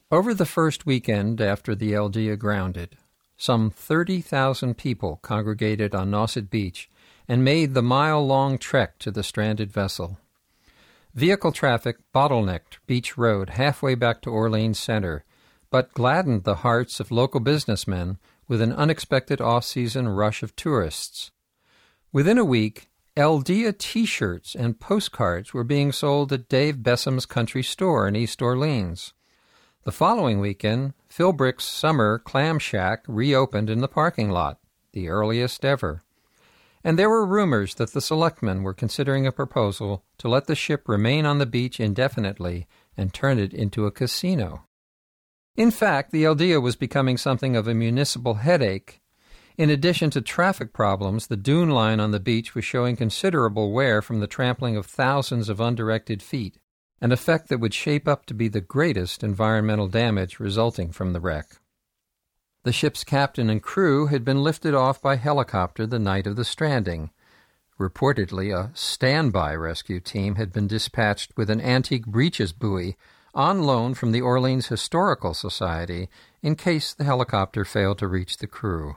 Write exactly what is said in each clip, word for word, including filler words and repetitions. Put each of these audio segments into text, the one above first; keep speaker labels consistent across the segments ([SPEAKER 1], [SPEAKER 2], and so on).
[SPEAKER 1] Over the first weekend after the Eldea grounded, some thirty thousand people congregated on Nauset Beach and made the mile-long trek to the stranded vessel. Vehicle traffic bottlenecked Beach Road halfway back to Orleans Center, but gladdened the hearts of local businessmen with an unexpected off-season rush of tourists. Within a week, Eldea T-shirts and postcards were being sold at Dave Bessam's country store in East Orleans. The following weekend, Philbrick's summer clam shack reopened in the parking lot, the earliest ever. And there were rumors that the selectmen were considering a proposal to let the ship remain on the beach indefinitely and turn it into a casino. In fact, the Eldea was becoming something of a municipal headache. In addition to traffic problems, the dune line on the beach was showing considerable wear from the trampling of thousands of undirected feet, an effect that would shape up to be the greatest environmental damage resulting from the wreck. The ship's captain and crew had been lifted off by helicopter the night of the stranding. Reportedly, a standby rescue team had been dispatched with an antique breeches buoy on loan from the Orleans Historical Society in case the helicopter failed to reach the crew.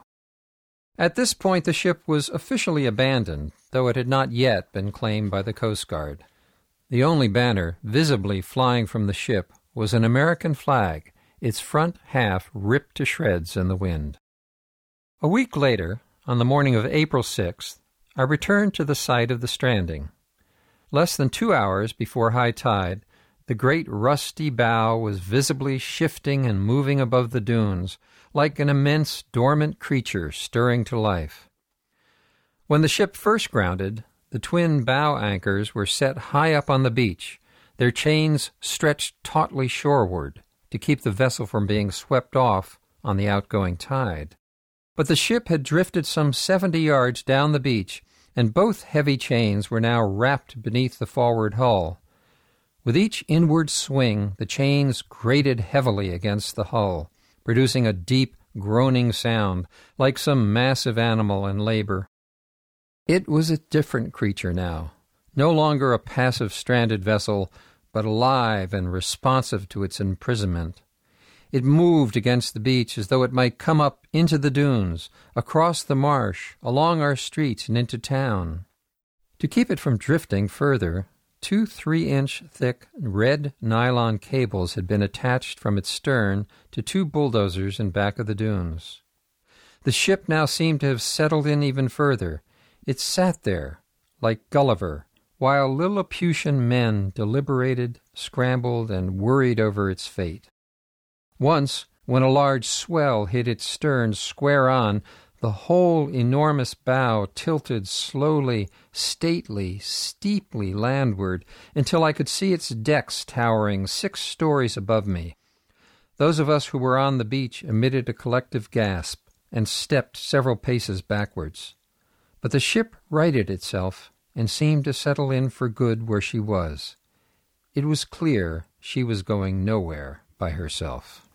[SPEAKER 1] At this point, the ship was officially abandoned, though it had not yet been claimed by the Coast Guard. The only banner visibly flying from the ship was an American flag, its front half ripped to shreds in the wind. A week later, on the morning of April sixth, I returned to the site of the stranding. Less than two hours before high tide, the great rusty bow was visibly shifting and moving above the dunes, like an immense dormant creature stirring to life. When the ship first grounded, the twin bow anchors were set high up on the beach, their chains stretched tautly shoreward to keep the vessel from being swept off on the outgoing tide. But the ship had drifted some seventy yards down the beach, and both heavy chains were now wrapped beneath the forward hull. With each inward swing, the chains grated heavily against the hull, producing a deep, groaning sound, like some massive animal in labor. It was a different creature now, no longer a passive stranded vessel, but alive and responsive to its imprisonment. It moved against the beach as though it might come up into the dunes, across the marsh, along our streets, and into town. To keep it from drifting further, two three-inch thick red nylon cables had been attached from its stern to two bulldozers in back of the dunes. The ship now seemed to have settled in even further. It sat there, like Gulliver, while Lilliputian men deliberated, scrambled, and worried over its fate. Once, when a large swell hit its stern square on, the whole enormous bow tilted slowly, stately, steeply landward until I could see its decks towering six stories above me. Those of us who were on the beach emitted a collective gasp and stepped several paces backwards. But the ship righted itself and seemed to settle in for good where she was. It was clear she was going nowhere by herself.